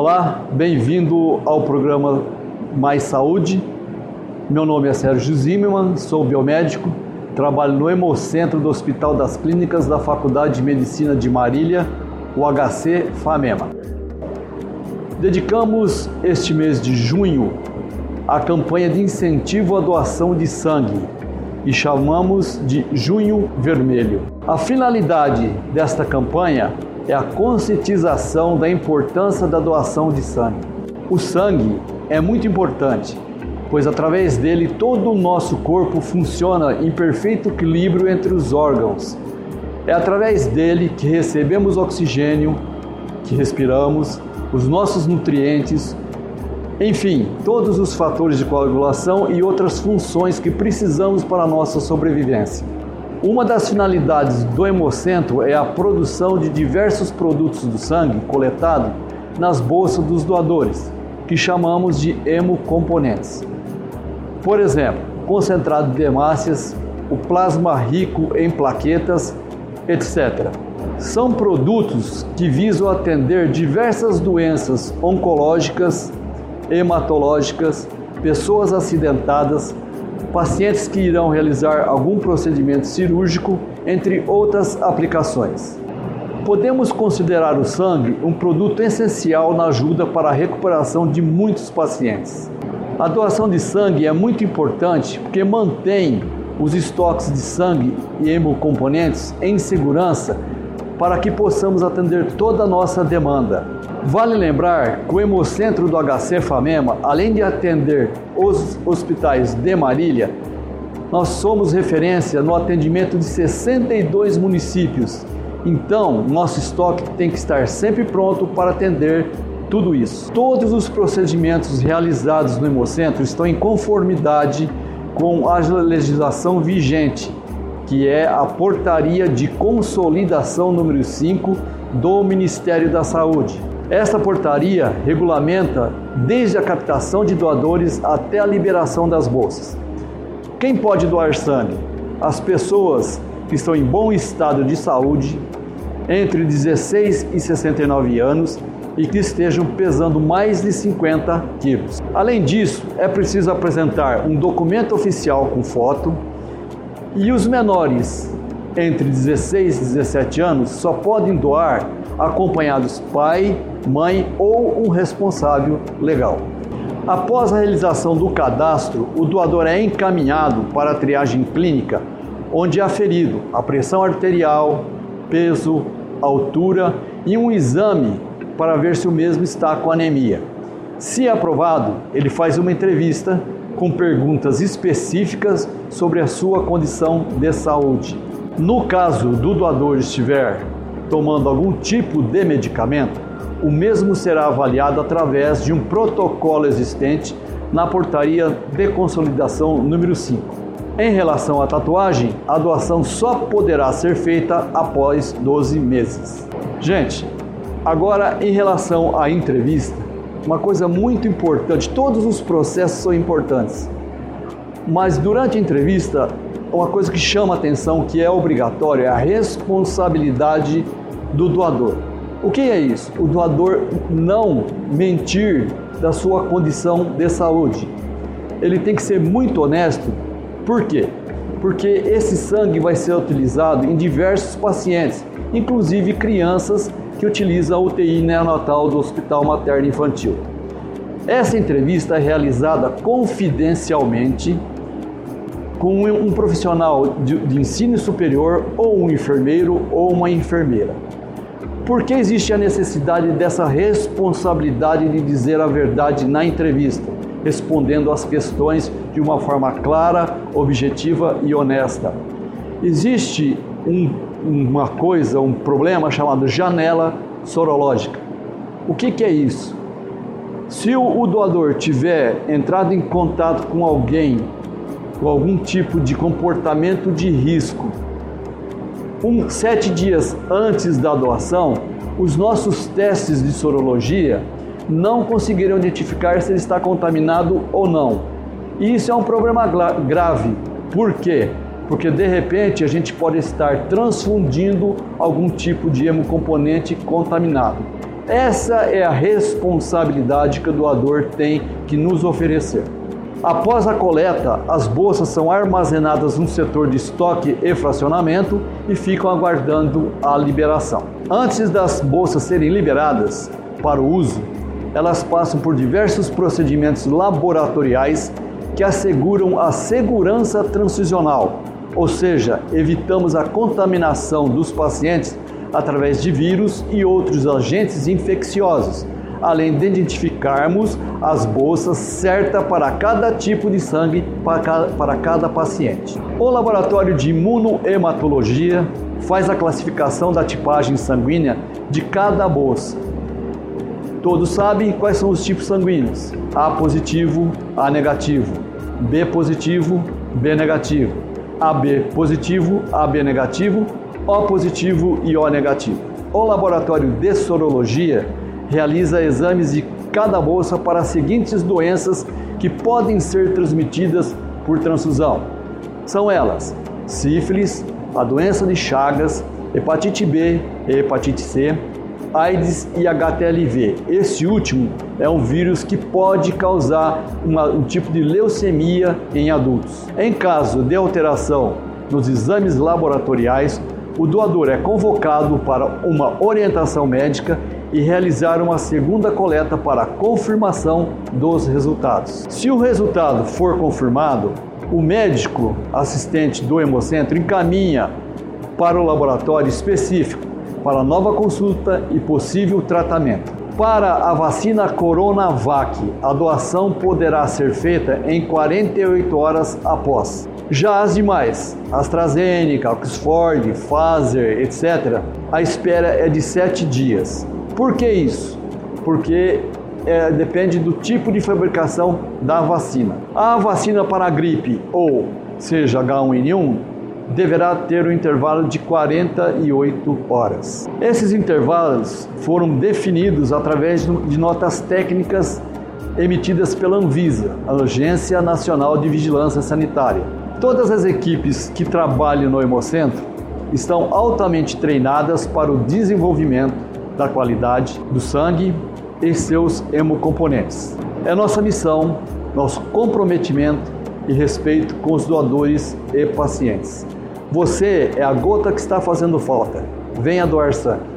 Olá, bem-vindo ao programa Mais Saúde. Meu nome é Sérgio Zimmermann, sou biomédico, trabalho no Hemocentro do Hospital das Clínicas da Faculdade de Medicina de Marília, o HC FAMEMA. Dedicamos este mês de junho à campanha de incentivo à doação de sangue e chamamos de Junho Vermelho. A finalidade desta campanha é a conscientização da importância da doação de sangue. O sangue é muito importante, pois através dele todo o nosso corpo funciona em perfeito equilíbrio entre os órgãos. É através dele que recebemos oxigênio, que respiramos, os nossos nutrientes, enfim, todos os fatores de coagulação e outras funções que precisamos para a nossa sobrevivência. Uma das finalidades do Hemocentro é a produção de diversos produtos do sangue coletado nas bolsas dos doadores, que chamamos de hemocomponentes. Por exemplo, concentrado de hemácias, o plasma rico em plaquetas, etc. São produtos que visam atender diversas doenças oncológicas, hematológicas, pessoas acidentadas, pacientes que irão realizar algum procedimento cirúrgico, entre outras aplicações. Podemos considerar o sangue um produto essencial na ajuda para a recuperação de muitos pacientes. A doação de sangue é muito importante porque mantém os estoques de sangue e hemocomponentes em segurança para que possamos atender toda a nossa demanda. Vale lembrar que o Hemocentro do HC FAMEMA, além de atender os hospitais de Marília, nós somos referência no atendimento de 62 municípios. Então, nosso estoque tem que estar sempre pronto para atender tudo isso. Todos os procedimentos realizados no Hemocentro estão em conformidade com a legislação vigente, que é a Portaria de Consolidação número 5 do Ministério da Saúde. Esta portaria regulamenta desde a captação de doadores até a liberação das bolsas. Quem pode doar sangue? As pessoas que estão em bom estado de saúde, entre 16 e 69 anos e que estejam pesando mais de 50 quilos. Além disso, é preciso apresentar um documento oficial com foto e os menores entre 16 e 17 anos só podem doar acompanhados pai, mãe ou um responsável legal. Após a realização do cadastro, o doador é encaminhado para a triagem clínica, onde é aferido a pressão arterial, peso, altura e um exame para ver se o mesmo está com anemia. Se aprovado, ele faz uma entrevista com perguntas específicas sobre a sua condição de saúde. No caso do doador estiver tomando algum tipo de medicamento, o mesmo será avaliado através de um protocolo existente na Portaria de Consolidação número 5. Em relação à tatuagem, a doação só poderá ser feita após 12 meses. Gente, agora em relação à entrevista, uma coisa muito importante, todos os processos são importantes, mas durante a entrevista, uma coisa que chama a atenção, que é obrigatória, é a responsabilidade do doador. O que é isso? O doador não mentir da sua condição de saúde. Ele tem que ser muito honesto. Por quê? Porque esse sangue vai ser utilizado em diversos pacientes, inclusive crianças que utilizam a UTI neonatal do Hospital Materno Infantil. Essa entrevista é realizada confidencialmente com um profissional de ensino superior ou um enfermeiro ou uma enfermeira. Por que existe a necessidade dessa responsabilidade de dizer a verdade na entrevista, respondendo às questões de uma forma clara, objetiva e honesta? Existe um problema chamado janela sorológica. O que é isso? Se o doador tiver entrado em contato com alguém com algum tipo de comportamento de risco, 7 dias antes da doação, os nossos testes de sorologia não conseguiram identificar se ele está contaminado ou não. E isso é um problema grave. Por quê? Porque de repente a gente pode estar transfundindo algum tipo de hemocomponente contaminado. Essa é a responsabilidade que o doador tem que nos oferecer. Após a coleta, as bolsas são armazenadas no setor de estoque e fracionamento e ficam aguardando a liberação. Antes das bolsas serem liberadas para o uso, elas passam por diversos procedimentos laboratoriais que asseguram a segurança transfusional, ou seja, evitamos a contaminação dos pacientes através de vírus e outros agentes infecciosos, além de identificarmos as bolsas certas para cada tipo de sangue para cada paciente. O laboratório de imunohematologia faz a classificação da tipagem sanguínea de cada bolsa. Todos sabem quais são os tipos sanguíneos: A positivo, A negativo, B positivo, B negativo, AB positivo, AB negativo, O positivo e O negativo. O laboratório de sorologia realiza exames de cada bolsa para as seguintes doenças que podem ser transmitidas por transfusão. São elas: sífilis, a doença de Chagas, hepatite B e hepatite C, AIDS e HTLV. Esse último é um vírus que pode causar um tipo de leucemia em adultos. Em caso de alteração nos exames laboratoriais, o doador é convocado para uma orientação médica e realizar uma segunda coleta para confirmação dos resultados. Se o resultado for confirmado, o médico assistente do Hemocentro encaminha para o laboratório específico para nova consulta e possível tratamento. Para a vacina Coronavac, a doação poderá ser feita em 48 horas após. Já as demais, AstraZeneca, Oxford, Pfizer, etc., a espera é de 7 dias. Por que isso? Porque depende do tipo de fabricação da vacina. A vacina para a gripe, ou seja, H1N1, deverá ter um intervalo de 48 horas. Esses intervalos foram definidos através de notas técnicas emitidas pela Anvisa, a Agência Nacional de Vigilância Sanitária. Todas as equipes que trabalham no Hemocentro estão altamente treinadas para o desenvolvimento da qualidade do sangue e seus hemocomponentes. É nossa missão, nosso comprometimento e respeito com os doadores e pacientes. Você é a gota que está fazendo falta. Venha doar sangue.